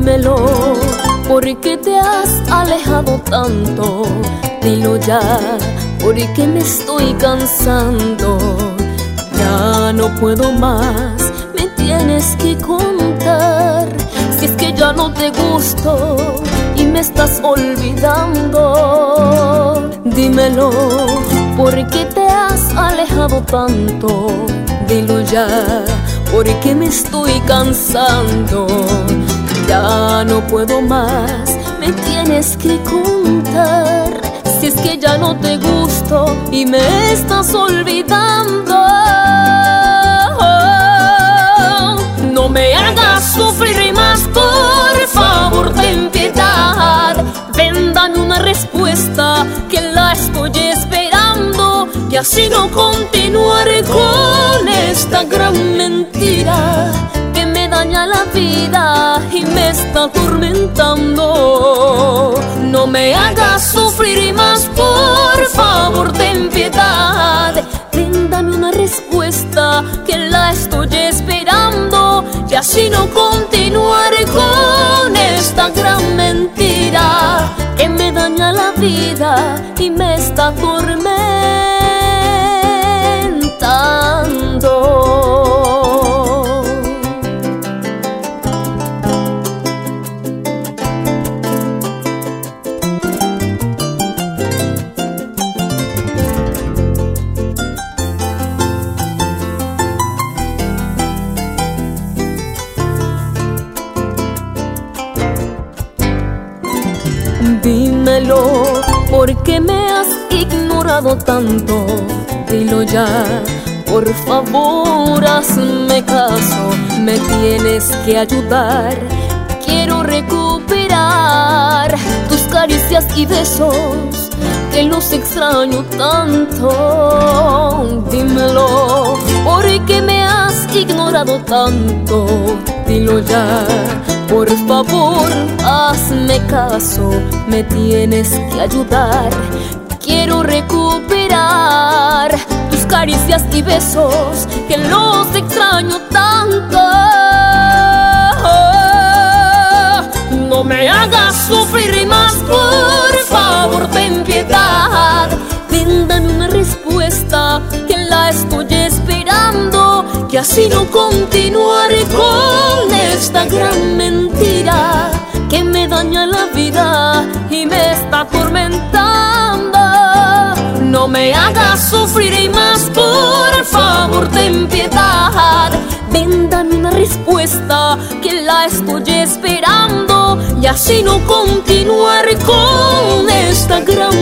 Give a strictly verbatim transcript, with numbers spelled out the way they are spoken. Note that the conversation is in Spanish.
Dímelo, ¿por qué te has alejado tanto? Dilo ya, porque me estoy cansando. Ya no puedo más, me tienes que contar. Si es que ya no te gusto y me estás olvidando. Dímelo, ¿por qué te has alejado tanto? Dilo ya, porque me estoy cansando. Ya no puedo más, me tienes que contar. Si es que ya no te gusto y me estás olvidando. No me hagas sufrir más, por favor, ten piedad. Ven, dame una respuesta que la estoy esperando, y así no continuaré con esta gran mentira que me daña la vida y me está atormentando. No me hagas sufrir más, por favor, ten piedad. Ven, dame una respuesta que la estoy esperando, y así no continuaré con esta gran mentira que me daña la vida y me está atormentando. Dímelo, ¿por qué me has ignorado tanto? Dilo ya, por favor, hazme caso. Me tienes que ayudar. Quiero recuperar tus caricias y besos, que los extraño tanto. Dímelo, ¿por qué me has ignorado tanto? Dilo ya, por favor, hazme caso. Me tienes que ayudar. Quiero recuperar tus caricias y besos, que los extraño tanto. No me hagas sufrir más, por favor, ten piedad. Ven, dame una respuesta que la estoy esperando, que así no continuaré con esta gran mentira que me daña la vida y me está atormentando. No me hagas sufrir más, por favor, ten piedad. Ven, dame una respuesta que la estoy esperando, y así no continuaré con esta gran